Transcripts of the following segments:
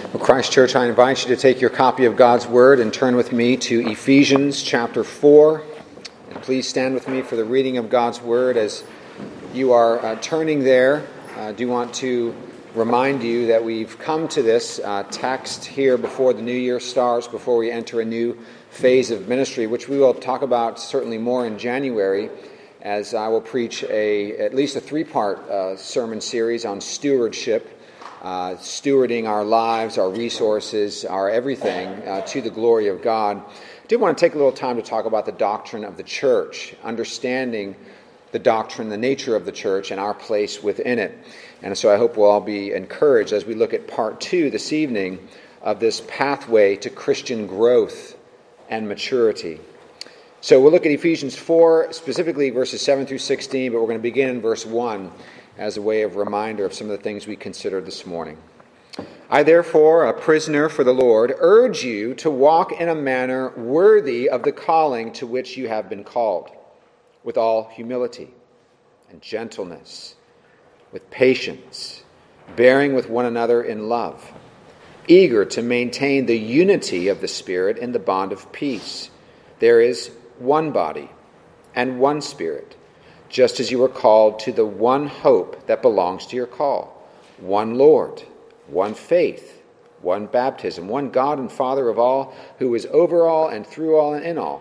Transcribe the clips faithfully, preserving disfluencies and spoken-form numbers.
Well, Christ Church, I invite you to take your copy of God's Word and turn with me to Ephesians chapter four. And please stand with me for the reading of God's Word. As you are uh, turning there, I do want to remind you that we've come to this uh, text here before the new year starts, before we enter a new phase of ministry, which we will talk about certainly more in January, as I will preach a at least a three-part uh, sermon series on stewardship. Uh, stewarding our lives, our resources, our everything uh, to the glory of God. I did want to take a little time to talk about the doctrine of the church, understanding the doctrine, the nature of the church, and our place within it. And so I hope we'll all be encouraged as we look at part two this evening of this pathway to Christian growth and maturity. So we'll look at Ephesians four, specifically verses seven through sixteen, but we're going to begin in verse one. As a way of reminder of some of the things we considered this morning. I therefore, a prisoner for the Lord, urge you to walk in a manner worthy of the calling to which you have been called, with all humility and gentleness, with patience, bearing with one another in love, eager to maintain the unity of the Spirit in the bond of peace. There is one body and one Spirit, just as you were called to the one hope that belongs to your call. One Lord, one faith, one baptism, one God and Father of all, who is over all and through all and in all.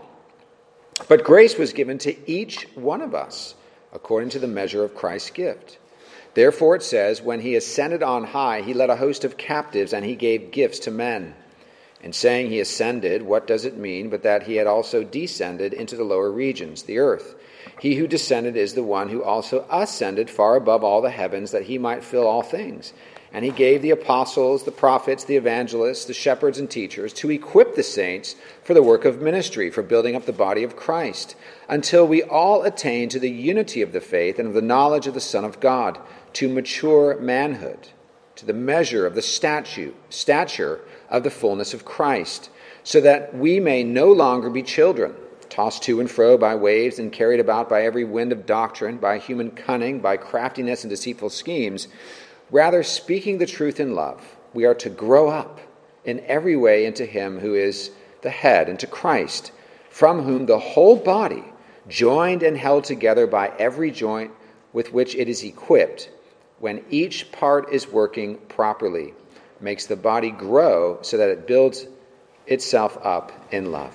But grace was given to each one of us, according to the measure of Christ's gift. Therefore it says, when he ascended on high, he led a host of captives, and he gave gifts to men. In saying he ascended, what does it mean but that he had also descended into the lower regions, the earth? He who descended is the one who also ascended far above all the heavens, that he might fill all things. And he gave the apostles, the prophets, the evangelists, the shepherds and teachers to equip the saints for the work of ministry, for building up the body of Christ, until we all attain to the unity of the faith and of the knowledge of the Son of God, to mature manhood, to the measure of the statute, stature of the fullness of Christ, so that we may no longer be children, tossed to and fro by waves and carried about by every wind of doctrine, by human cunning, by craftiness and deceitful schemes. Rather, speaking the truth in love, we are to grow up in every way into him who is the head, into Christ, from whom the whole body, joined and held together by every joint with which it is equipped, when each part is working properly, makes the body grow so that it builds itself up in love.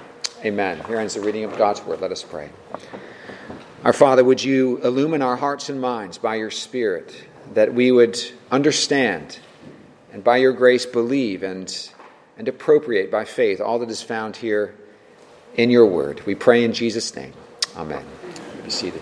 Amen. Here ends the reading of God's Word. Let us pray. Our Father, would you illumine our hearts and minds by your Spirit, that we would understand and by your grace believe and, and appropriate by faith all that is found here in your Word. We pray in Jesus' name. Amen. Be seated.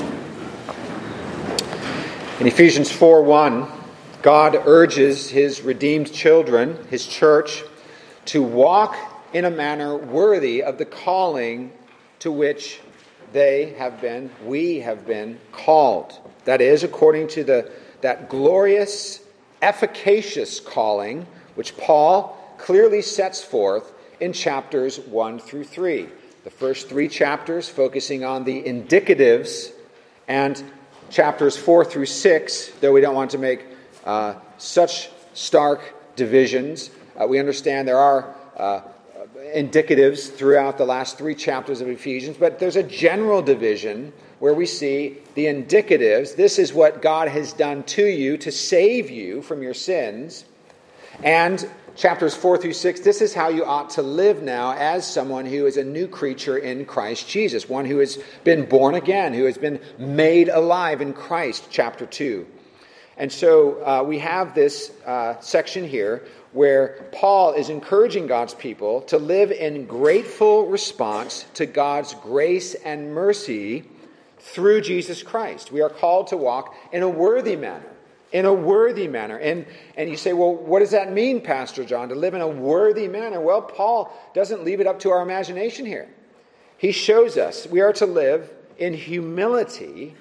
In Ephesians four one, God urges his redeemed children, his church, to walk in a manner worthy of the calling to which they have been, we have been called. That is, according to the that glorious, efficacious calling which Paul clearly sets forth in chapters one through three. The first three chapters focusing on the indicatives, and chapters four through six, though we don't want to make uh, such stark divisions, uh, we understand there are uh, indicatives throughout the last three chapters of Ephesians, but there's a general division where we see the indicatives. This is what God has done to you to save you from your sins. And chapters four through six, this is how you ought to live now as someone who is a new creature in Christ Jesus, one who has been born again, who has been made alive in Christ, chapter two. And so uh, we have this uh, section here where Paul is encouraging God's people to live in grateful response to God's grace and mercy through Jesus Christ. We are called to walk in a worthy manner, in a worthy manner. And, and you say, well, what does that mean, Pastor John, to live in a worthy manner? Well, Paul doesn't leave it up to our imagination here. He shows us we are to live in humility,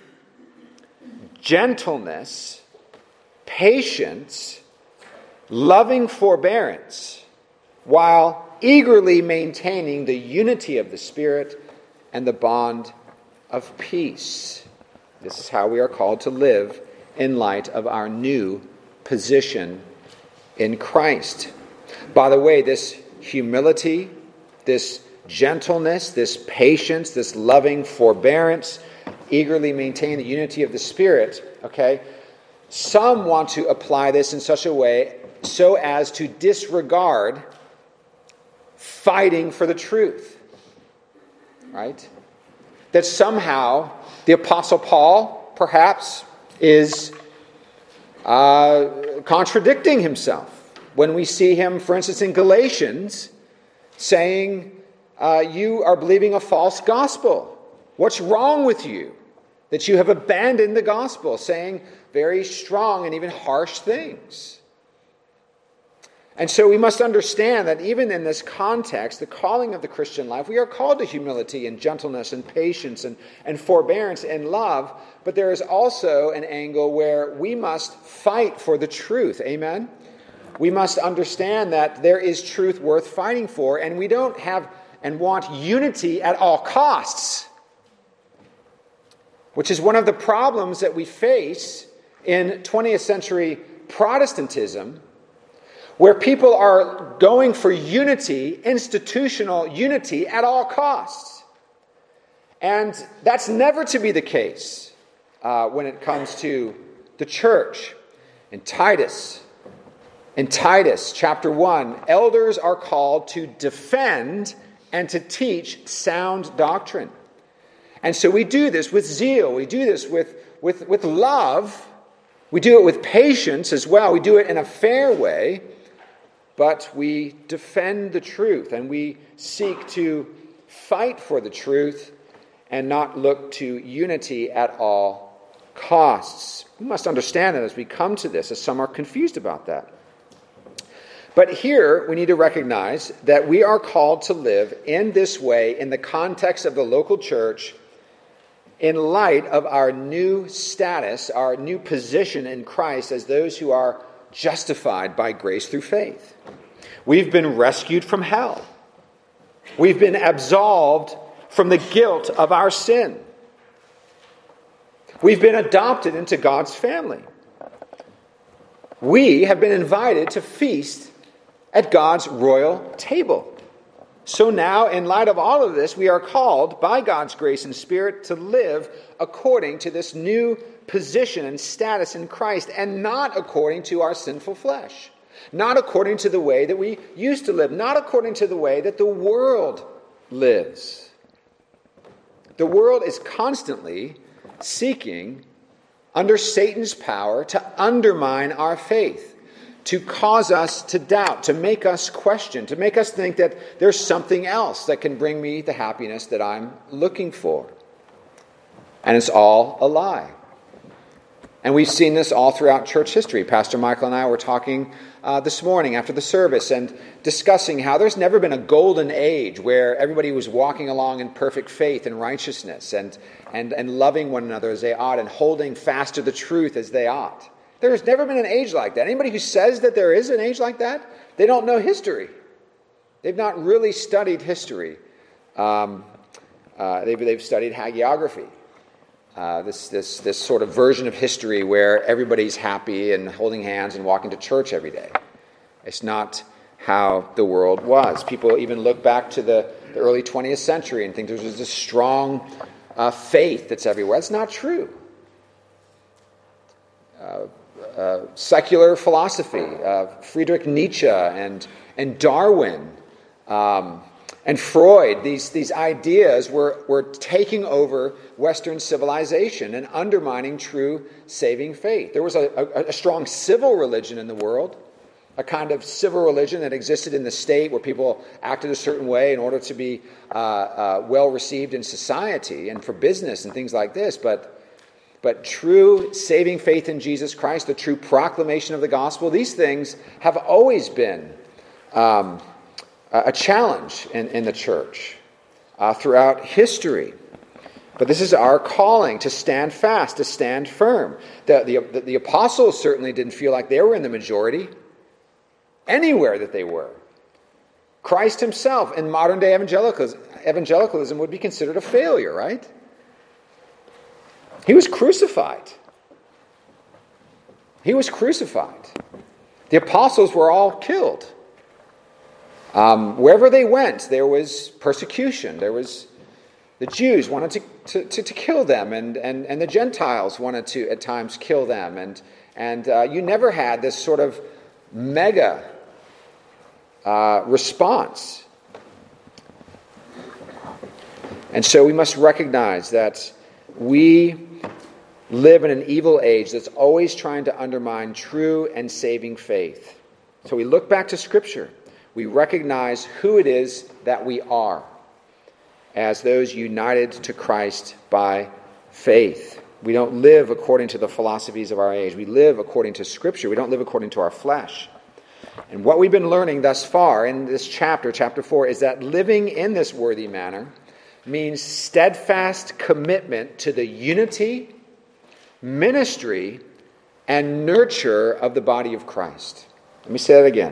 gentleness, patience, loving forbearance, while eagerly maintaining the unity of the Spirit and the bond of peace. This is how we are called to live in light of our new position in Christ. By the way, this humility, this gentleness, this patience, this loving forbearance, eagerly maintain the unity of the Spirit, okay? Some want to apply this in such a way so as to disregard fighting for the truth, right? That somehow the Apostle Paul, perhaps, is uh, contradicting himself when we see him, for instance, in Galatians, saying, uh, you are believing a false gospel. What's wrong with you? That you have abandoned the gospel, saying very strong and even harsh things. And so we must understand that even in this context, the calling of the Christian life, we are called to humility and gentleness and patience and, and forbearance and love, but there is also an angle where we must fight for the truth. Amen? We must understand that there is truth worth fighting for, and we don't have and want unity at all costs, which is one of the problems that we face in twentieth century Protestantism, where people are going for unity, institutional unity at all costs. And that's never to be the case uh, when it comes to the church. In Titus, in Titus chapter one, elders are called to defend and to teach sound doctrine. And so we do this with zeal. We do this with, with, with love. We do it with patience as well. We do it in a fair way. But we defend the truth, and we seek to fight for the truth and not look to unity at all costs. We must understand that as we come to this, as some are confused about that. But here we need to recognize that we are called to live in this way in the context of the local church in light of our new status, our new position in Christ as those who are justified by grace through faith. We've been rescued from hell. We've been absolved from the guilt of our sin. We've been adopted into God's family. We have been invited to feast at God's royal table. So now, in light of all of this, we are called by God's grace and Spirit to live according to this new position and status in Christ, and not according to our sinful flesh. Not according to the way that we used to live. Not according to the way that the world lives. The world is constantly seeking, under Satan's power, to undermine our faith, to cause us to doubt, to make us question, to make us think that there's something else that can bring me the happiness that I'm looking for. And it's all a lie. And we've seen this all throughout church history. Pastor Michael and I were talking uh, this morning after the service and discussing how there's never been a golden age where everybody was walking along in perfect faith and righteousness and, and, and loving one another as they ought and holding fast to the truth as they ought. There's never been an age like that. Anybody who says that there is an age like that, they don't know history. They've not really studied history. Um, uh, they've, they've studied hagiography. Uh, this, this, this sort of version of history where everybody's happy and holding hands and walking to church every day. It's not how the world was. People even look back to the, the early twentieth century and think there's this strong uh, faith that's everywhere. That's not true. Uh, uh, secular philosophy, uh, Friedrich Nietzsche and, and Darwin, um, and Freud, these, these ideas were, were taking over Western civilization and undermining true saving faith. There was a, a, a strong civil religion in the world, a kind of civil religion that existed in the state where people acted a certain way in order to be uh, uh, well received in society and for business and things like this. But, but true saving faith in Jesus Christ, the true proclamation of the gospel, these things have always been Um, a challenge in, in the church uh, throughout history. But this is our calling, to stand fast, to stand firm. The, the, the apostles certainly didn't feel like they were in the majority anywhere that they were. Christ himself in modern day evangelicalism, evangelicalism would be considered a failure, right? He was crucified. He was crucified. The apostles were all killed. Um, wherever they went, there was persecution. There was the Jews wanted to, to, to, to kill them, and, and, and the Gentiles wanted to at times kill them. And, and uh, you never had this sort of mega uh, response. And so we must recognize that we live in an evil age that's always trying to undermine true and saving faith. So we look back to Scripture. We recognize who it is that we are as those united to Christ by faith. We don't live according to the philosophies of our age. We live according to Scripture. We don't live according to our flesh. And what we've been learning thus far in this chapter, chapter four, is that living in this worthy manner means steadfast commitment to the unity, ministry, and nurture of the body of Christ. Let me say that again.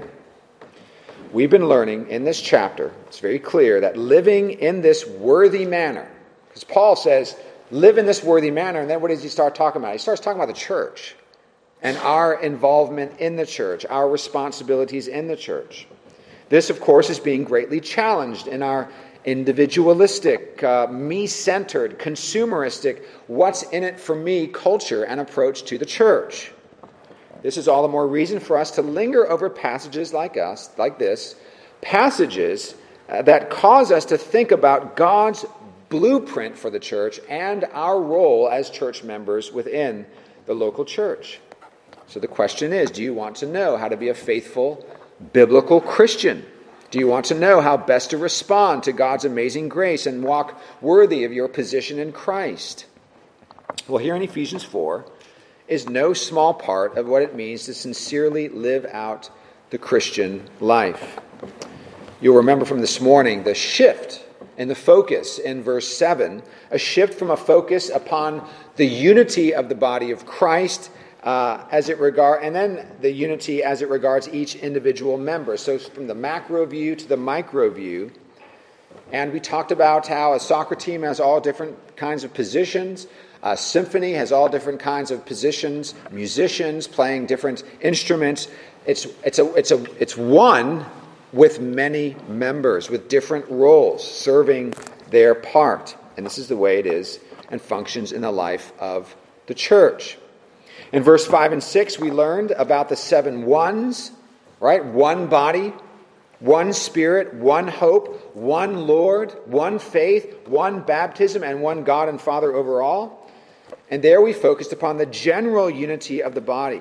We've been learning in this chapter, it's very clear, that living in this worthy manner, because Paul says, live in this worthy manner, and then what does he start talking about? He starts talking about the church and our involvement in the church, our responsibilities in the church. This, of course, is being greatly challenged in our individualistic, uh, me-centered, consumeristic, what's in it for me culture and approach to the church. This is all the more reason for us to linger over passages like us, like this, passages uh, that cause us to think about God's blueprint for the church and our role as church members within the local church. So the question is, do you want to know how to be a faithful, biblical Christian? Do you want to know how best to respond to God's amazing grace and walk worthy of your position in Christ? Well, here in Ephesians four is no small part of what it means to sincerely live out the Christian life. You'll remember from this morning the shift in the focus in verse seven, a shift from a focus upon the unity of the body of Christ Uh, as it regard, and then the unity as it regards each individual member. So from the macro view to the micro view. And we talked about how a soccer team has all different kinds of positions. A symphony has all different kinds of positions. Musicians playing different instruments. It's it's a it's a it's one with many members with different roles serving their part. And this is the way it is and functions in the life of the church. In verse five and six, we learned about the seven ones, right? One body, one Spirit, one hope, one Lord, one faith, one baptism, and one God and Father over all. And there we focused upon the general unity of the body.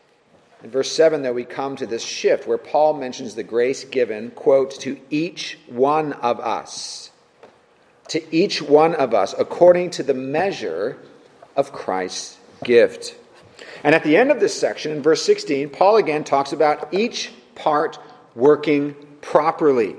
In verse seven, though, we come to this shift where Paul mentions the grace given, quote, to each one of us. To each one of us, according to the measure of Christ's gift. And at the end of this section, in verse sixteen, Paul again talks about each part working properly,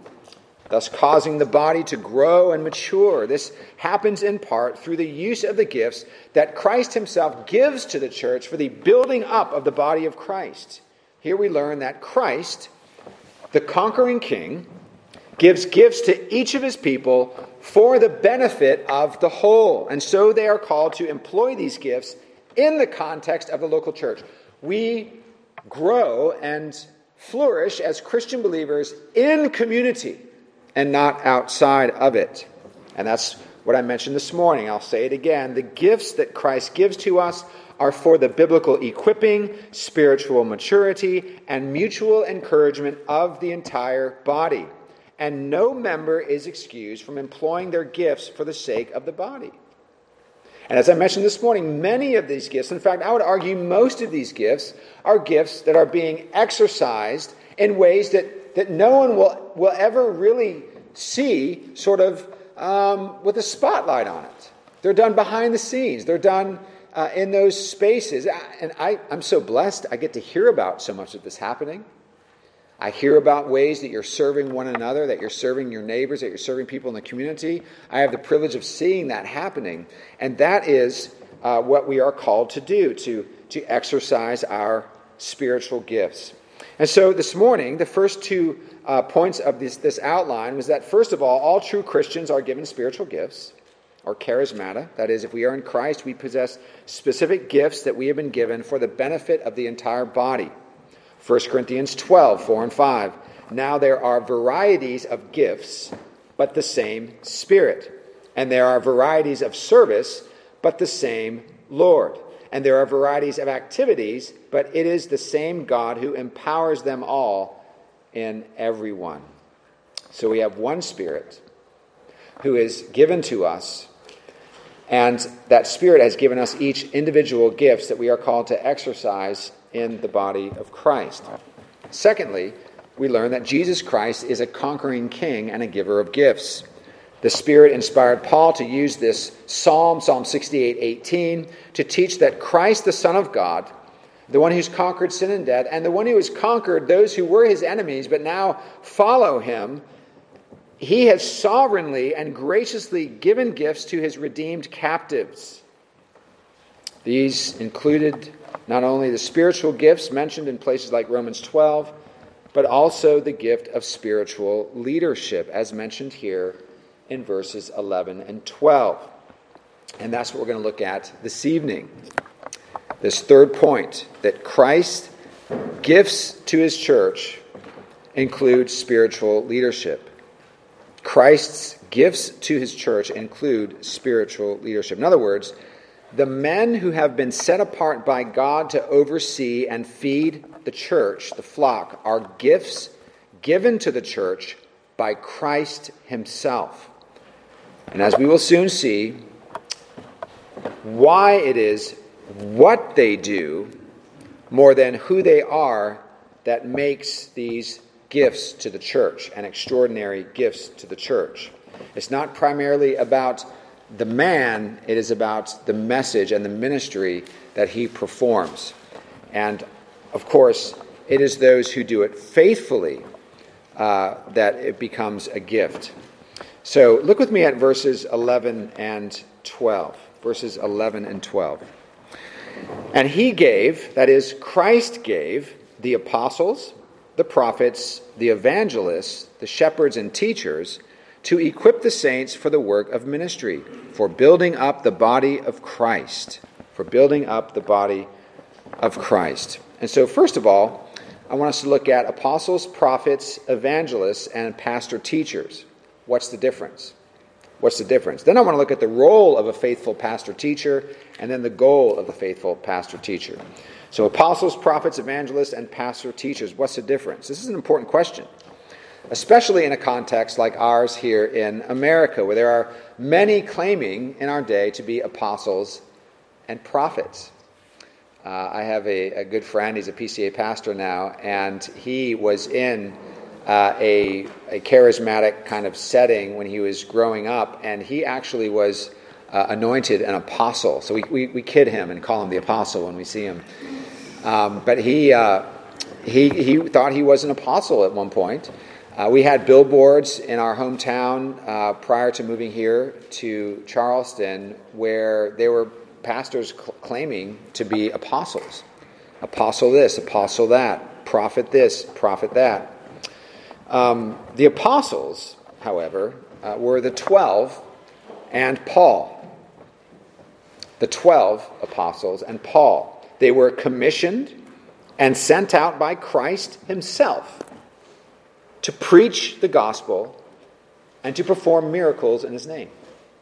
thus causing the body to grow and mature. This happens in part through the use of the gifts that Christ himself gives to the church for the building up of the body of Christ. Here we learn that Christ, the conquering king, gives gifts to each of his people for the benefit of the whole. And so they are called to employ these gifts in the context of the local church. We grow and flourish as Christian believers in community and not outside of it. And that's what I mentioned this morning. I'll say it again. The gifts that Christ gives to us are for the biblical equipping, spiritual maturity, and mutual encouragement of the entire body. And no member is excused from employing their gifts for the sake of the body. And as I mentioned this morning, many of these gifts, in fact, I would argue most of these gifts, are gifts that are being exercised in ways that, that no one will, will ever really see sort of um, with a spotlight on it. They're done behind the scenes. They're done uh, in those spaces. And I, I'm so blessed I get to hear about so much of this happening. I hear about ways that you're serving one another, that you're serving your neighbors, that you're serving people in the community. I have the privilege of seeing that happening. And that is uh, what we are called to do, to, to exercise our spiritual gifts. And so this morning, the first two uh, points of this, this outline was that, first of all, all true Christians are given spiritual gifts, or charismata. That is, if we are in Christ, we possess specific gifts that we have been given for the benefit of the entire body. First Corinthians twelve, four and five. Now there are varieties of gifts, but the same Spirit. And there are varieties of service, but the same Lord. And there are varieties of activities, but it is the same God who empowers them all in everyone. So we have one Spirit who is given to us, and that Spirit has given us each individual gifts that we are called to exercise in the body of Christ. Secondly, we learn that Jesus Christ is a conquering king and a giver of gifts. The Spirit inspired Paul to use this psalm, Psalm sixty-eight eighteen, to teach that Christ, the Son of God, the one who's conquered sin and death, and the one who has conquered those who were his enemies but now follow him, he has sovereignly and graciously given gifts to his redeemed captives. These included not only the spiritual gifts mentioned in places like Romans twelve, but also the gift of spiritual leadership, as mentioned here in verses eleven and twelve. And that's what we're going to look at this evening. This third point, that Christ's gifts to his church include spiritual leadership. Christ's gifts to his church include spiritual leadership. In other words, the men who have been set apart by God to oversee and feed the church, the flock, are gifts given to the church by Christ himself. And as we will soon see, why it is what they do more than who they are that makes these gifts to the church and extraordinary gifts to the church. It's not primarily about the man, it is about the message and the ministry that he performs. And of course, it is those who do it faithfully uh, that it becomes a gift. So look with me at verses eleven and twelve. Verses eleven and twelve. And he gave, that is, Christ gave, the apostles, the prophets, the evangelists, the shepherds and teachers, to equip the saints for the work of ministry, for building up the body of Christ. For building up the body of Christ. And so, first of all, I want us to look at apostles, prophets, evangelists, and pastor teachers. What's the difference? What's the difference? Then I want to look at the role of a faithful pastor teacher, and then the goal of the faithful pastor teacher. So apostles, prophets, evangelists, and pastor teachers. What's the difference? This is an important question, especially in a context like ours here in America, where there are many claiming in our day to be apostles and prophets. Uh, I have a, a good friend, he's a P C A pastor now, and he was in uh, a, a charismatic kind of setting when he was growing up, and he actually was uh, anointed an apostle. So we, we, we kid him and call him the apostle when we see him. Um, but he, uh, he, he thought he was an apostle at one point. Uh, we had billboards in our hometown uh, prior to moving here to Charleston where there were pastors cl- claiming to be apostles. Apostle this, apostle that, prophet this, prophet that. Um, the apostles, however, uh, were the twelve and Paul. The twelve apostles and Paul. They were commissioned and sent out by Christ himself to preach the gospel and to perform miracles in his name.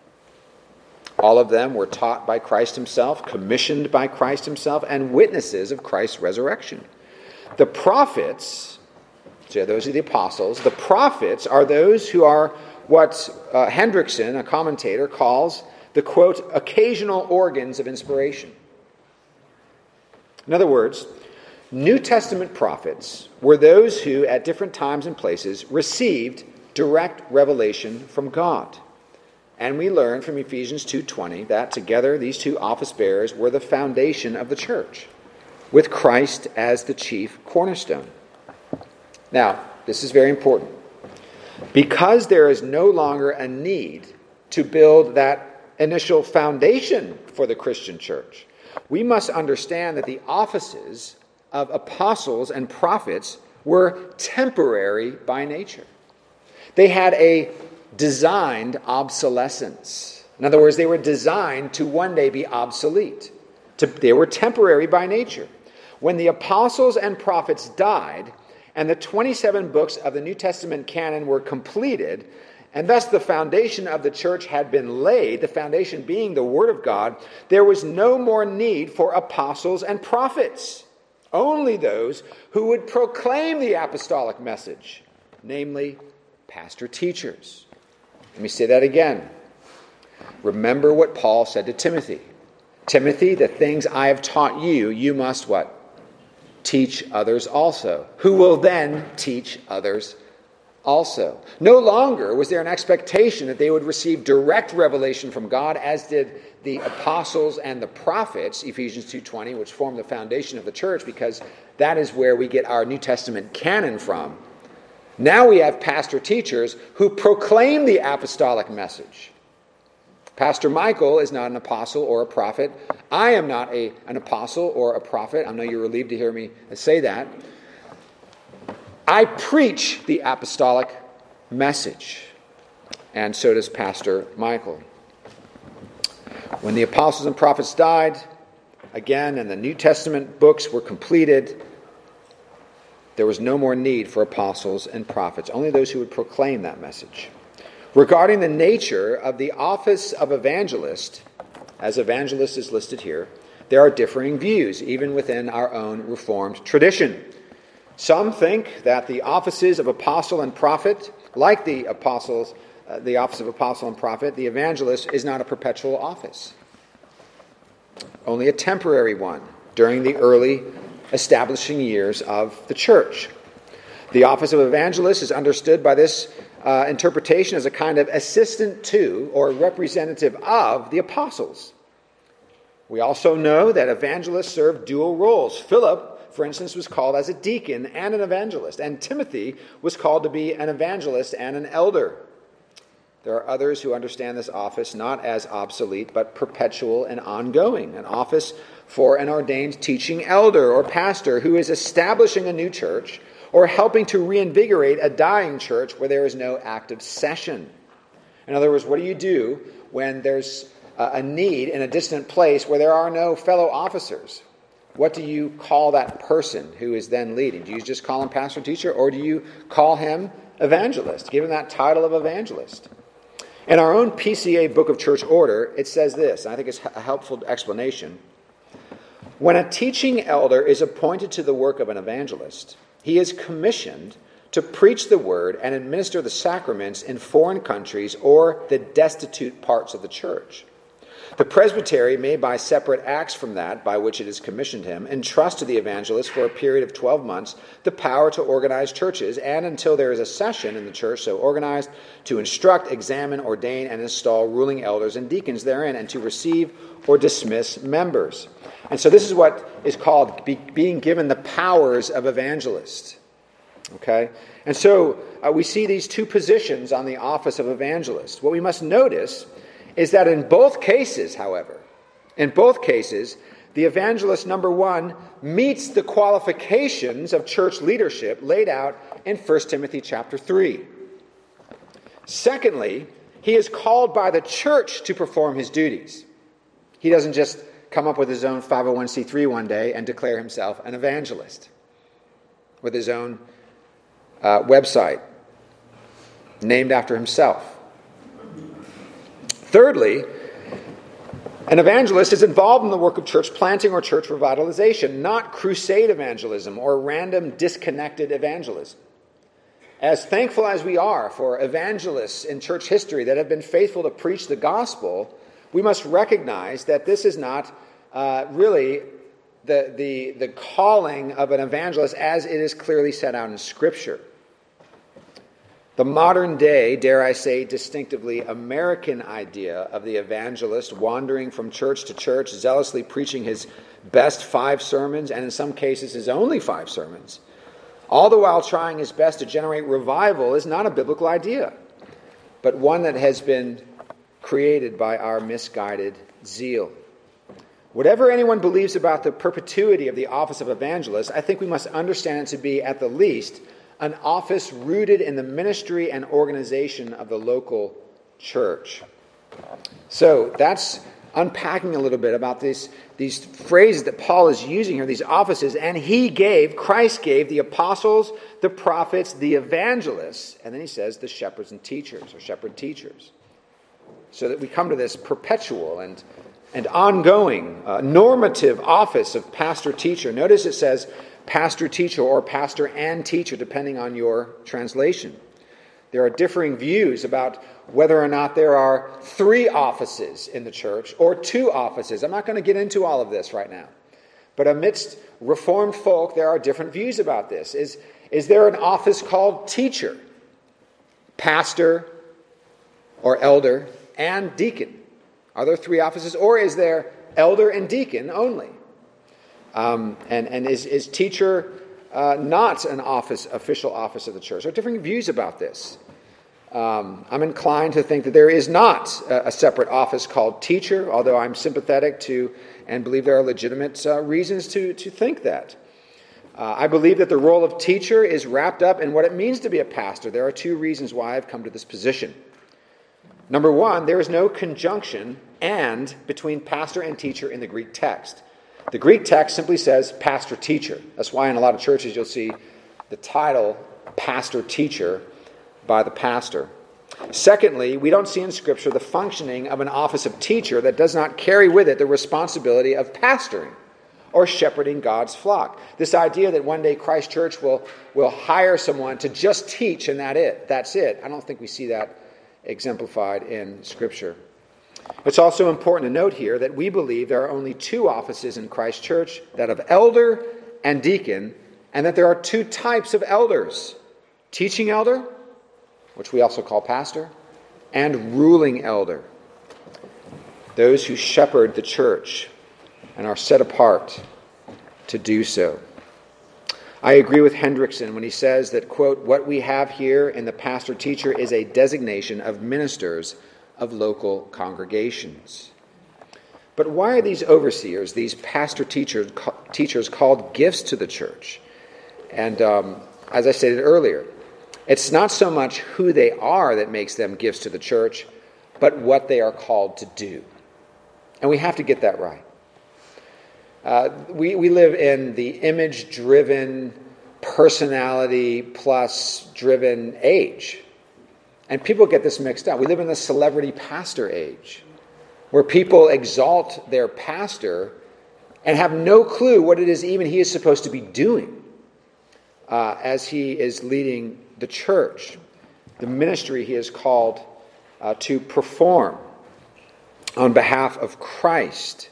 All of them were taught by Christ himself, commissioned by Christ himself, and witnesses of Christ's resurrection. The prophets, so those are the apostles, the prophets are those who are what uh, Hendrickson, a commentator, calls the, quote, occasional organs of inspiration. In other words, New Testament prophets were those who, at different times and places, received direct revelation from God. And we learn from Ephesians two twenty that together these two office bearers were the foundation of the church, with Christ as the chief cornerstone. Now, this is very important. Because there is no longer a need to build that initial foundation for the Christian church, we must understand that the offices of apostles and prophets were temporary by nature. They had a designed obsolescence. In other words, they were designed to one day be obsolete. To, they were temporary by nature. When the apostles and prophets died, and the twenty-seven books of the New Testament canon were completed, and thus the foundation of the church had been laid, the foundation being the Word of God, there was no more need for apostles and prophets. Only those who would proclaim the apostolic message, namely pastor-teachers. Let me say that again. Remember what Paul said to Timothy. Timothy, the things I have taught you, you must what? Teach others also, who will then teach others also. No longer was there an expectation that they would receive direct revelation from God, as did the apostles and the prophets, Ephesians two twenty, which form the foundation of the church, because that is where we get our New Testament canon from. Now we have pastor-teachers who proclaim the apostolic message. Pastor Michael is not an apostle or a prophet. I am not a, an apostle or a prophet. I know you're relieved to hear me say that. I preach the apostolic message, and so does Pastor Michael. When the apostles and prophets died, again, and the New Testament books were completed, there was no more need for apostles and prophets, only those who would proclaim that message. Regarding the nature of the office of evangelist, as evangelist is listed here, there are differing views, even within our own Reformed tradition. Some think that the offices of apostle and prophet, like the apostles, uh, the office of apostle and prophet, the evangelist is not a perpetual office, only a temporary one during the early establishing years of the church. The office of evangelist is understood by this uh, interpretation as a kind of assistant to or representative of the apostles. We also know that evangelists serve dual roles. Philip, for instance, was called as a deacon and an evangelist, and Timothy was called to be an evangelist and an elder. There are others who understand this office not as obsolete, but perpetual and ongoing, an office for an ordained teaching elder or pastor who is establishing a new church or helping to reinvigorate a dying church where there is no active session. In other words, what do you do when there's a need in a distant place where there are no fellow officers? What do you call that person who is then leading? Do you just call him pastor teacher, or do you call him evangelist, give him that title of evangelist? In our own P C A Book of Church Order, it says this, and I think it's a helpful explanation. When a teaching elder is appointed to the work of an evangelist, he is commissioned to preach the word and administer the sacraments in foreign countries or the destitute parts of the church. The presbytery may, by separate acts from that by which it has commissioned him, entrust to the evangelist for a period of twelve months the power to organize churches, and until there is a session in the church so organized, to instruct, examine, ordain, and install ruling elders and deacons therein, and to receive or dismiss members. And so this is what is called be, being given the powers of evangelist. Okay? And so uh, we see these two positions on the office of evangelist. What we must notice is that in both cases, however, in both cases, the evangelist, number one, meets the qualifications of church leadership laid out in First Timothy chapter three. Secondly, he is called by the church to perform his duties. He doesn't just come up with his own five oh one c three one day and declare himself an evangelist with his own uh, website named after himself. Thirdly, an evangelist is involved in the work of church planting or church revitalization, not crusade evangelism or random disconnected evangelism. As thankful as we are for evangelists in church history that have been faithful to preach the gospel, we must recognize that this is not uh, really the, the, the calling of an evangelist as it is clearly set out in Scripture. The modern day, dare I say, distinctively American idea of the evangelist wandering from church to church, zealously preaching his best five sermons, and in some cases his only five sermons, all the while trying his best to generate revival, is not a biblical idea, but one that has been created by our misguided zeal. Whatever anyone believes about the perpetuity of the office of evangelist, I think we must understand it to be, at the least, an office rooted in the ministry and organization of the local church. So that's unpacking a little bit about these, these phrases that Paul is using here, these offices. And he gave, Christ gave the apostles, the prophets, the evangelists, and then he says the shepherds and teachers, or shepherd teachers. So that we come to this perpetual and, and ongoing uh, normative office of pastor-teacher. Notice it says pastor-teacher or pastor and teacher, depending on your translation. There are differing views about whether or not there are three offices in the church or two offices. I'm not going to get into all of this right now. But amidst Reformed folk, there are different views about this. Is, is there an office called teacher, pastor, or elder, and deacon? Are there three offices? Or is there elder and deacon only? Um, and, and is, is teacher uh, not an office, official office of the church? There are different views about this. Um, I'm inclined to think that there is not a, a separate office called teacher, although I'm sympathetic to and believe there are legitimate uh, reasons to, to think that. Uh, I believe that the role of teacher is wrapped up in what it means to be a pastor. There are two reasons why I've come to this position. Number one, there is no conjunction and between pastor and teacher in the Greek text. The Greek text simply says pastor-teacher. That's why in a lot of churches you'll see the title pastor-teacher by the pastor. Secondly, we don't see in Scripture the functioning of an office of teacher that does not carry with it the responsibility of pastoring or shepherding God's flock. This idea that one day Christ Church will, will hire someone to just teach and that it, that's it. I don't think we see that exemplified in Scripture. It's also important to note here that we believe there are only two offices in Christ Church, that of elder and deacon, and that there are two types of elders: teaching elder, which we also call pastor, and ruling elder. Those who shepherd the church and are set apart to do so. I agree with Hendrickson when he says that, quote, what we have here in the pastor-teacher is a designation of ministers of local congregations. But why are these overseers, these pastor-teachers, teachers called gifts to the church? And um, as I stated earlier, it's not so much who they are that makes them gifts to the church, but what they are called to do. And we have to get that right. Uh, we, we live in the image-driven, personality-plus-driven age. And people get this mixed up. We live in the celebrity pastor age, where people exalt their pastor and have no clue what it is even he is supposed to be doing uh, as he is leading the church, the ministry he is called uh, to perform on behalf of Christ.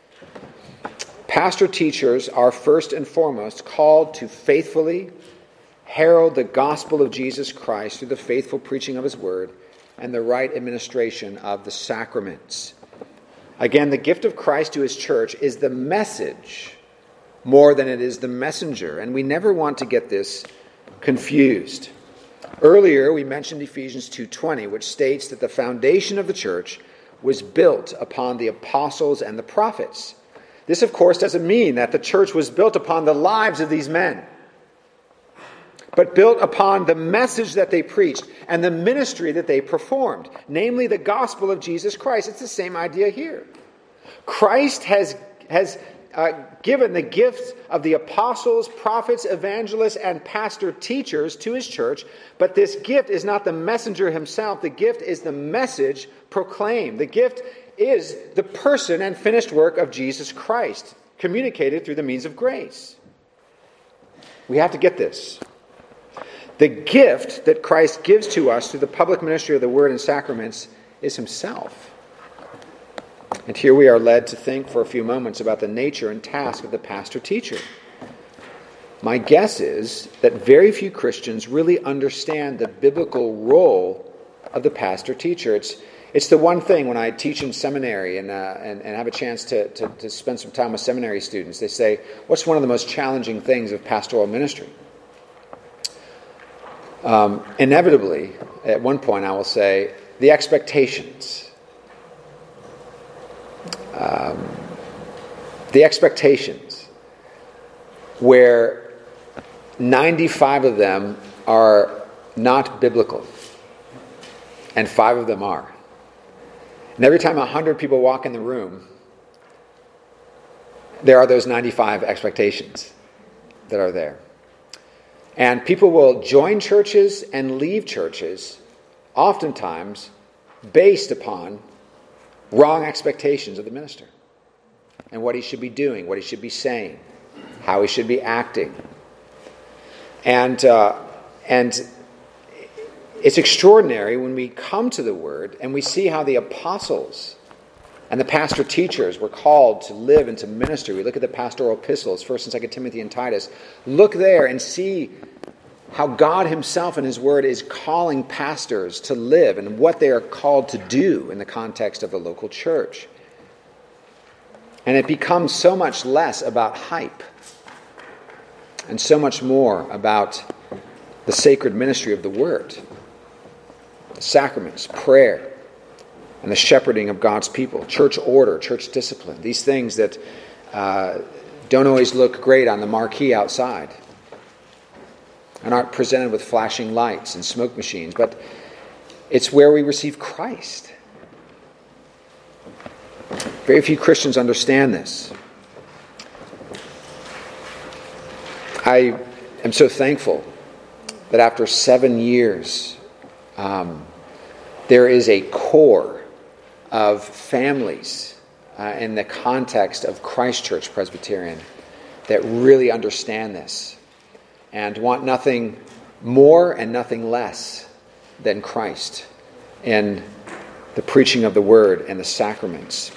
Pastor teachers are first and foremost called to faithfully herald the gospel of Jesus Christ through the faithful preaching of his word and the right administration of the sacraments. Again, the gift of Christ to his church is the message more than it is the messenger, and we never want to get this confused. Earlier, we mentioned Ephesians two twenty, which states that the foundation of the church was built upon the apostles and the prophets. This, of course, doesn't mean that the church was built upon the lives of these men, but built upon the message that they preached and the ministry that they performed, namely the gospel of Jesus Christ. It's the same idea here. Christ has, has uh, given the gift of the apostles, prophets, evangelists, and pastor teachers to his church, but this gift is not the messenger himself. The gift is the message proclaimed. The gift is the person and finished work of Jesus Christ, communicated through the means of grace. We have to get this. The gift that Christ gives to us through the public ministry of the Word and sacraments is himself. And here we are led to think for a few moments about the nature and task of the pastor-teacher. My guess is that very few Christians really understand the biblical role of the pastor-teacher. It's it's the one thing when I teach in seminary and uh, and, and have a chance to, to, to spend some time with seminary students. They say, what's one of the most challenging things of pastoral ministry? Um, inevitably, at one point I will say, the expectations. Um, the expectations, where ninety-five of them are not biblical, and five of them are. And every time one hundred people walk in the room, there are those ninety-five expectations that are there. And people will join churches and leave churches, oftentimes based upon wrong expectations of the minister and what he should be doing, what he should be saying, how he should be acting. And uh, and it's extraordinary when we come to the Word and we see how the apostles and the pastor teachers were called to live and to minister. We look at the pastoral epistles, First and Second Timothy and Titus. Look there and see how God himself in his Word is calling pastors to live and what they are called to do in the context of the local church. And it becomes so much less about hype and so much more about the sacred ministry of the Word, the sacraments, prayer, and the shepherding of God's people, church order, church discipline, these things that uh, don't always look great on the marquee outside and aren't presented with flashing lights and smoke machines, but it's where we receive Christ. Very few Christians understand this. I am so thankful that after seven years, um, there is a core of families uh, in the context of Christ Church Presbyterian that really understand this and want nothing more and nothing less than Christ in the preaching of the Word and the sacraments.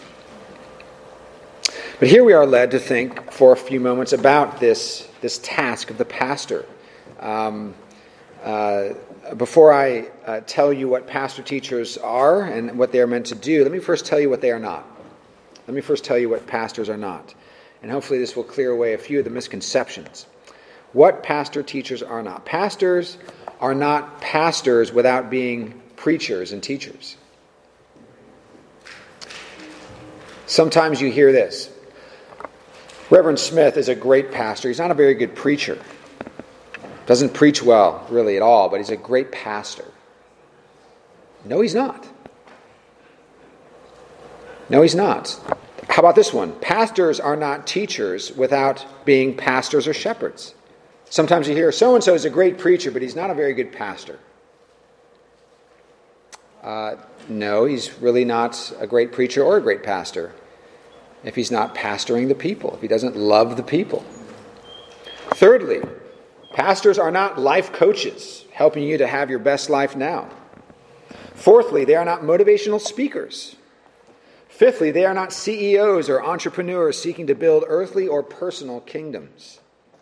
But here we are led to think for a few moments about this, this task of the pastor. Um, uh, before I uh, tell you what pastor teachers are and what they are meant to do, let me first tell you what they are not. Let me first tell you what pastors are not. And hopefully this will clear away a few of the misconceptions. What pastor teachers are not. Pastors are not pastors without being preachers and teachers. Sometimes you hear this. Reverend Smith is a great pastor. He's not a very good preacher. Doesn't preach well, really, at all, but he's a great pastor. No, he's not. No, he's not. How about this one? Pastors are not teachers without being pastors or shepherds. Sometimes you hear, so-and-so is a great preacher, but he's not a very good pastor. Uh, no, he's really not a great preacher or a great pastor if he's not pastoring the people, if he doesn't love the people. Thirdly, pastors are not life coaches, helping you to have your best life now. Fourthly, they are not motivational speakers. Fifthly, they are not C E Os or entrepreneurs seeking to build earthly or personal kingdoms.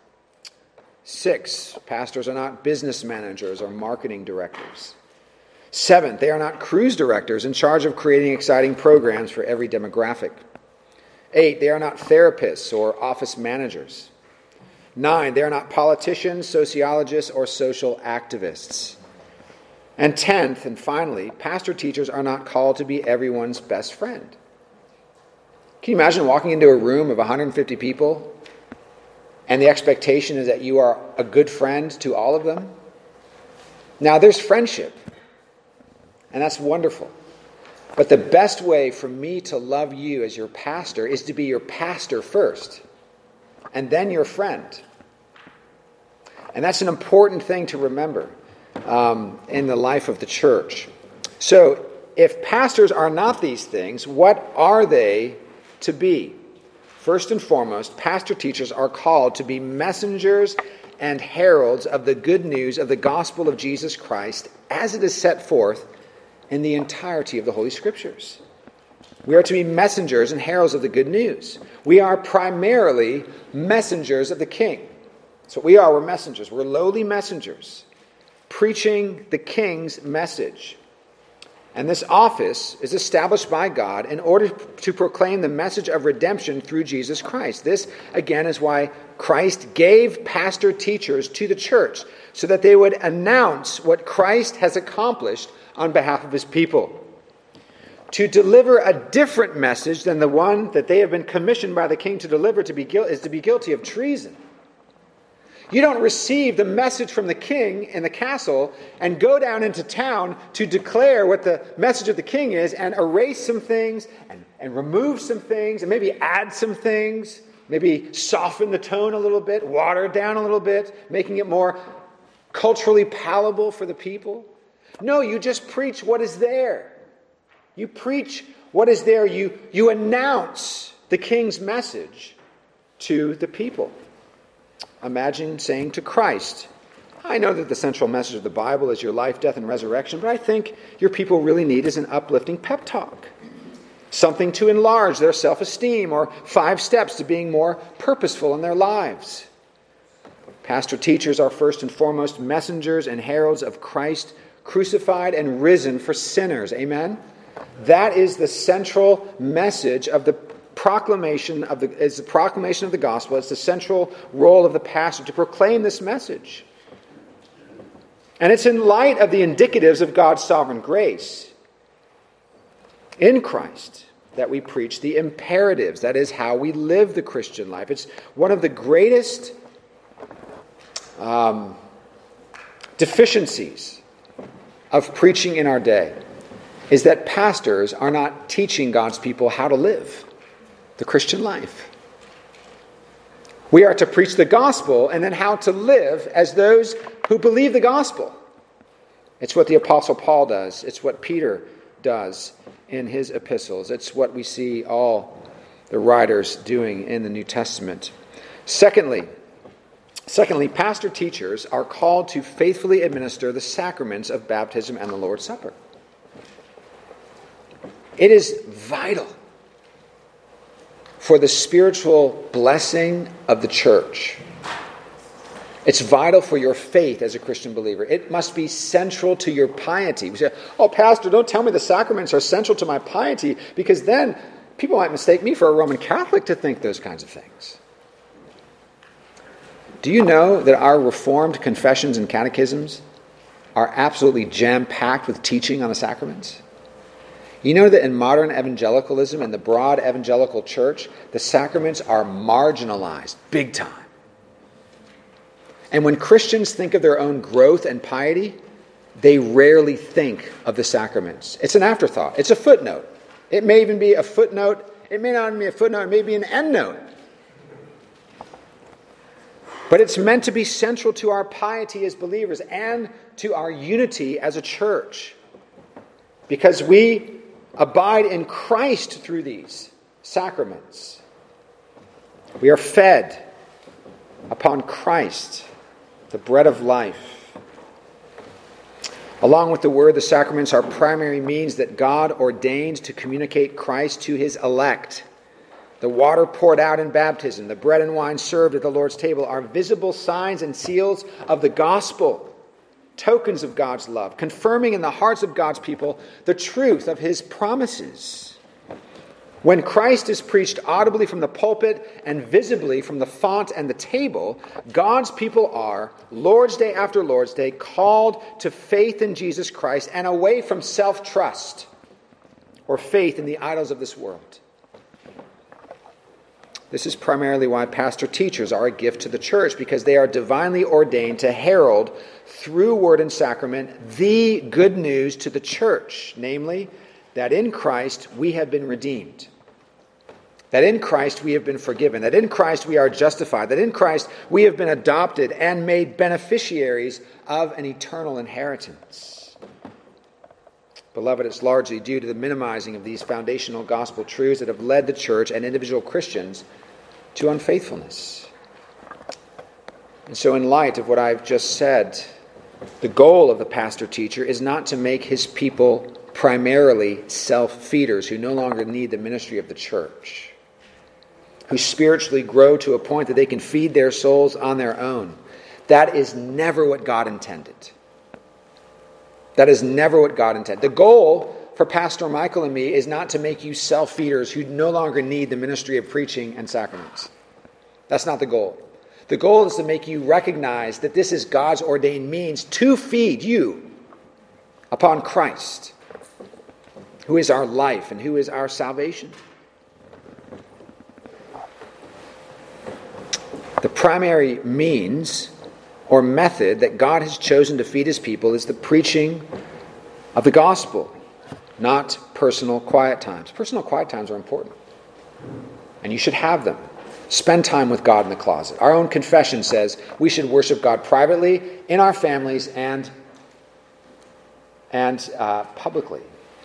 Six, pastors are not business managers or marketing directors. Seventh, they are not cruise directors in charge of creating exciting programs for every demographic. Eight, they are not therapists or office managers. Nine, they are not politicians, sociologists, or social activists. And tenth, and finally, pastor teachers are not called to be everyone's best friend. Can you imagine walking into a room of one hundred fifty people and the expectation is that you are a good friend to all of them? Now, there's friendship, and that's wonderful. But the best way for me to love you as your pastor is to be your pastor first, and then your friend. And that's an important thing to remember um, in the life of the church. So, if pastors are not these things, what are they to be? First and foremost, pastor teachers are called to be messengers and heralds of the good news of the gospel of Jesus Christ as it is set forth in the entirety of the Holy Scriptures. We are to be messengers and heralds of the good news. We are primarily messengers of the King. That's what we are. We're messengers. We're lowly messengers preaching the King's message. And this office is established by God in order to proclaim the message of redemption through Jesus Christ. This, again, is why Christ gave pastor teachers to the church, so that they would announce what Christ has accomplished on behalf of his people. To deliver a different message than the one that they have been commissioned by the king to deliver to be, is to be guilty of treason. You don't receive the message from the king in the castle and go down into town to declare what the message of the king is and erase some things and, and remove some things and maybe add some things, maybe soften the tone a little bit, water it down a little bit, making it more culturally palatable for the people. No, you just preach what is there. You preach what is there. You, you announce the king's message to the people. Imagine saying to Christ, I know that the central message of the Bible is your life, death, and resurrection, but I think your people really need is an uplifting pep talk. Something to enlarge their self-esteem, or five steps to being more purposeful in their lives. Pastor teachers are first and foremost messengers and heralds of Christ crucified and risen for sinners. Amen? That is the central message of the proclamation of the is the proclamation of the gospel. It's the central role of the pastor to proclaim this message. And it's in light of the indicatives of God's sovereign grace in Christ that we preach the imperatives. That is how we live the Christian life. It's one of the greatest um, deficiencies of preaching in our day is that pastors are not teaching God's people how to live the Christian life. We are to preach the gospel and then how to live as those who believe the gospel. It's what the Apostle Paul does. It's what Peter does in his epistles. It's what we see all the writers doing in the New Testament. Secondly, secondly, pastor teachers are called to faithfully administer the sacraments of baptism and the Lord's Supper. It is vital for the spiritual blessing of the church. It's vital for your faith as a Christian believer. It must be central to your piety. We say, oh, Pastor, don't tell me the sacraments are central to my piety, because then people might mistake me for a Roman Catholic to think those kinds of things. Do you know that our Reformed confessions and catechisms are absolutely jam-packed with teaching on the sacraments? You know that in modern evangelicalism, in the broad evangelical church, the sacraments are marginalized big time. And when Christians think of their own growth and piety, they rarely think of the sacraments. It's an afterthought. It's a footnote. It may even be a footnote. It may not even be a footnote. It may be an endnote. But it's meant to be central to our piety as believers and to our unity as a church. Because we abide in Christ through these sacraments. We are fed upon Christ, the bread of life. Along with the word, the sacraments are primary means that God ordained to communicate Christ to his elect. The water poured out in baptism, the bread and wine served at the Lord's table are visible signs and seals of the gospel. Tokens of God's love, confirming in the hearts of God's people the truth of his promises. When Christ is preached audibly from the pulpit and visibly from the font and the table, God's people are, Lord's Day after Lord's Day, called to faith in Jesus Christ and away from self-trust or faith in the idols of this world. This is primarily why pastor teachers are a gift to the church, because they are divinely ordained to herald through word and sacrament the good news to the church, namely that in Christ we have been redeemed, that in Christ we have been forgiven, that in Christ we are justified, that in Christ we have been adopted and made beneficiaries of an eternal inheritance. Beloved, it's largely due to the minimizing of these foundational gospel truths that have led the church and individual Christians to unfaithfulness. And so in light of what I've just said, the goal of the pastor-teacher is not to make his people primarily self-feeders who no longer need the ministry of the church, who spiritually grow to a point that they can feed their souls on their own. That is never what God intended. That is never what God intended. The goal for Pastor Michael and me is not to make you self-feeders who no longer need the ministry of preaching and sacraments. That's not the goal. The goal is to make you recognize that this is God's ordained means to feed you upon Christ, who is our life and who is our salvation. The primary means or method that God has chosen to feed his people is the preaching of the gospel, not personal quiet times. Personal quiet times are important, and you should have them. Spend time with God in the closet. Our own confession says we should worship God privately, in our families, and, and uh, publicly.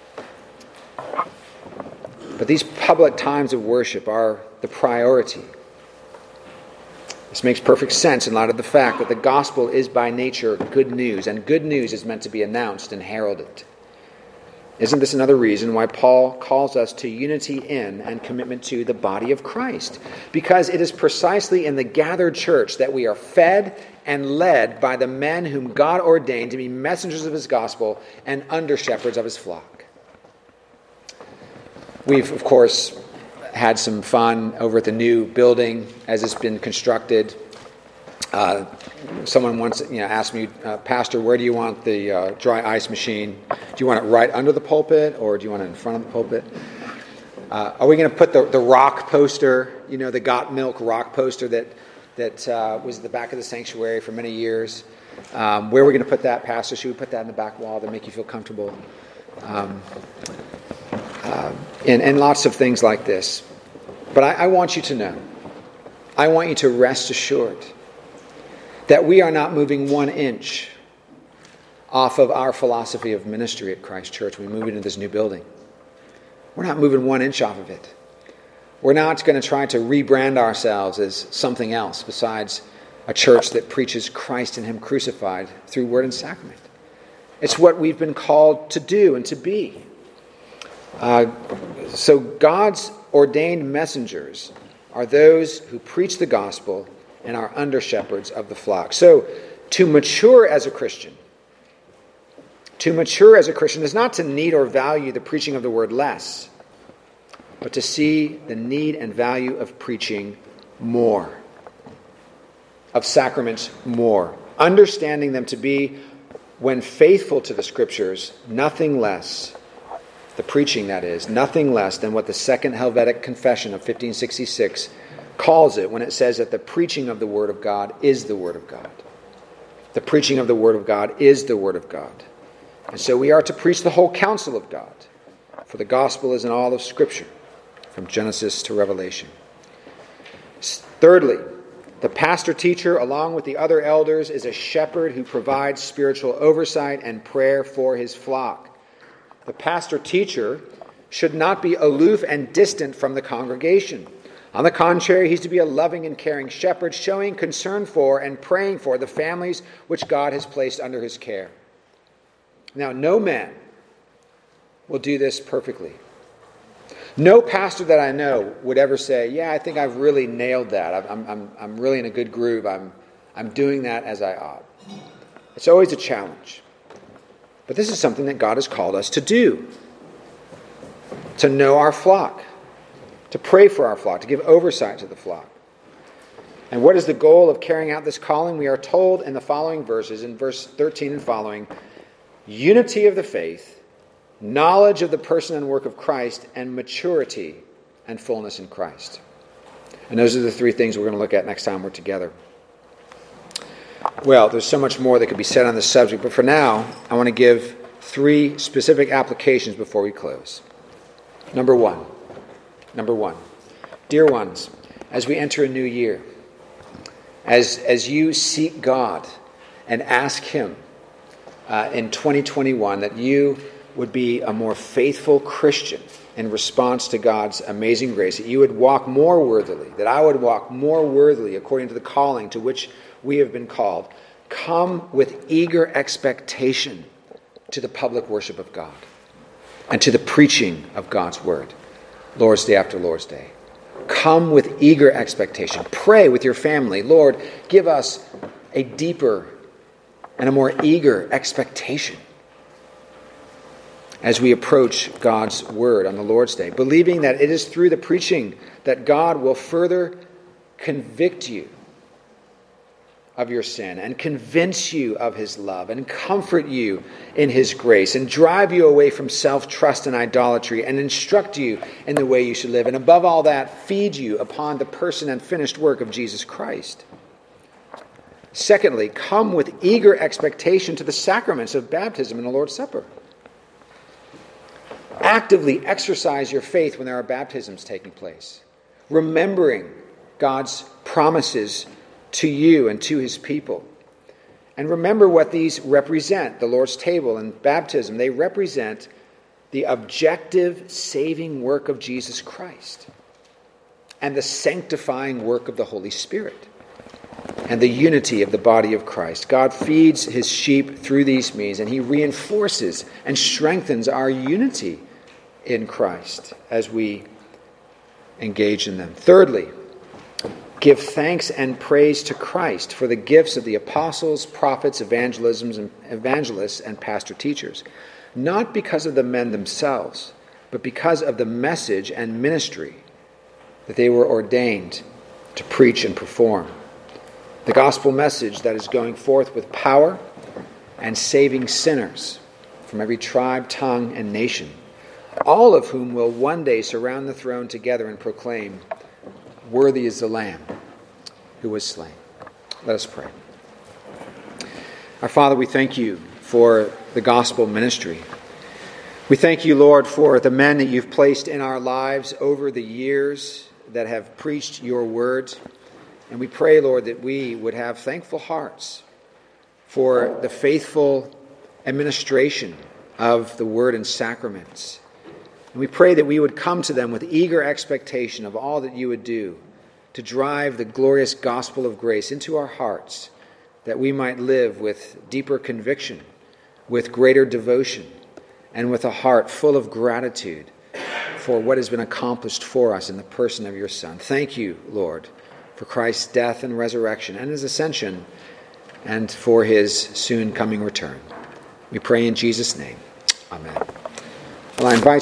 But these public times of worship are the priority. This makes perfect sense in light of the fact that the gospel is by nature good news, and good news is meant to be announced and heralded. Isn't this another reason why Paul calls us to unity in and commitment to the body of Christ? Because it is precisely in the gathered church that we are fed and led by the men whom God ordained to be messengers of his gospel and under-shepherds of his flock. We've, of course, had some fun over at the new building as it's been constructed. Uh, someone once you know, asked me, uh, Pastor, where do you want the uh, dry ice machine? Do you want it right under the pulpit, or do you want it in front of the pulpit? Uh, are we going to put the, the rock poster, you know, the Got Milk rock poster that that uh, was at the back of the sanctuary for many years? Um, where are we going to put that, Pastor? Should we put that in the back wall to make you feel comfortable? Um, uh, and, and lots of things like this. But I, I want you to know, I want you to rest assured that we are not moving one inch off of our philosophy of ministry at Christ Church. We move into this new building. We're not moving one inch off of it. We're not going to try to rebrand ourselves as something else besides a church that preaches Christ and him crucified through word and sacrament. It's what we've been called to do and to be. Uh, so God's ordained messengers are those who preach the gospel and are under-shepherds of the flock. So to mature as a Christian, to mature as a Christian is not to need or value the preaching of the word less, but to see the need and value of preaching more, of sacraments more, understanding them to be, when faithful to the Scriptures, nothing less, the preaching that is, nothing less than what the Second Helvetic Confession of fifteen sixty-six calls it when it says that the preaching of the Word of God is the Word of God. The preaching of the Word of God is the Word of God. And so we are to preach the whole counsel of God, for the gospel is in all of Scripture, from Genesis to Revelation. Thirdly, the pastor-teacher, along with the other elders, is a shepherd who provides spiritual oversight and prayer for his flock. The pastor-teacher should not be aloof and distant from the congregation. On the contrary, he's to be a loving and caring shepherd, showing concern for and praying for the families which God has placed under his care. Now, no man will do this perfectly. No pastor that I know would ever say, yeah, I think I've really nailed that. I'm, I'm, I'm really in a good groove. I'm, I'm doing that as I ought. It's always a challenge. But this is something that God has called us to do. To know our flock. To pray for our flock. To give oversight to the flock. And what is the goal of carrying out this calling? We are told in the following verses, in verse thirteen and following, unity of the faith, knowledge of the person and work of Christ, and maturity and fullness in Christ. And those are the three things we're going to look at next time we're together. Well, there's so much more that could be said on this subject, but for now, I want to give three specific applications before we close. Number one. Number one. Dear ones, as we enter a new year, as, as you seek God and ask Him uh, in twenty twenty-one that you would be a more faithful Christian in response to God's amazing grace, that you would walk more worthily, that I would walk more worthily according to the calling to which we have been called. Come with eager expectation to the public worship of God and to the preaching of God's word, Lord's Day after Lord's Day. Come with eager expectation. Pray with your family, Lord, give us a deeper and a more eager expectation as we approach God's word on the Lord's Day, believing that it is through the preaching that God will further convict you of your sin and convince you of His love and comfort you in His grace and drive you away from self-trust and idolatry and instruct you in the way you should live. And above all that, feed you upon the person and finished work of Jesus Christ. Secondly, come with eager expectation to the sacraments of baptism and the Lord's Supper. Actively exercise your faith when there are baptisms taking place, remembering God's promises to you and to his people. And remember what these represent, the Lord's table and baptism. They represent the objective saving work of Jesus Christ and the sanctifying work of the Holy Spirit and the unity of the body of Christ. God feeds his sheep through these means, and he reinforces and strengthens our unity in Christ as we engage in them. Thirdly, give thanks and praise to Christ for the gifts of the apostles, prophets, evangelisms, and evangelists, and pastor teachers, not because of the men themselves, but because of the message and ministry that they were ordained to preach and perform. The gospel message that is going forth with power and saving sinners from every tribe, tongue, and nation, all of whom will one day surround the throne together and proclaim, "Worthy is the Lamb who was slain." Let us pray. Our Father, we thank you for the gospel ministry. We thank you, Lord, for the men that you've placed in our lives over the years that have preached your word. And we pray, Lord, that we would have thankful hearts for the faithful administration of the word and sacraments. And we pray that we would come to them with eager expectation of all that you would do to drive the glorious gospel of grace into our hearts, that we might live with deeper conviction, with greater devotion, and with a heart full of gratitude for what has been accomplished for us in the person of your Son. Thank you, Lord, for Christ's death and resurrection and his ascension, and for his soon coming return. We pray in Jesus' name. Amen. Well, I invite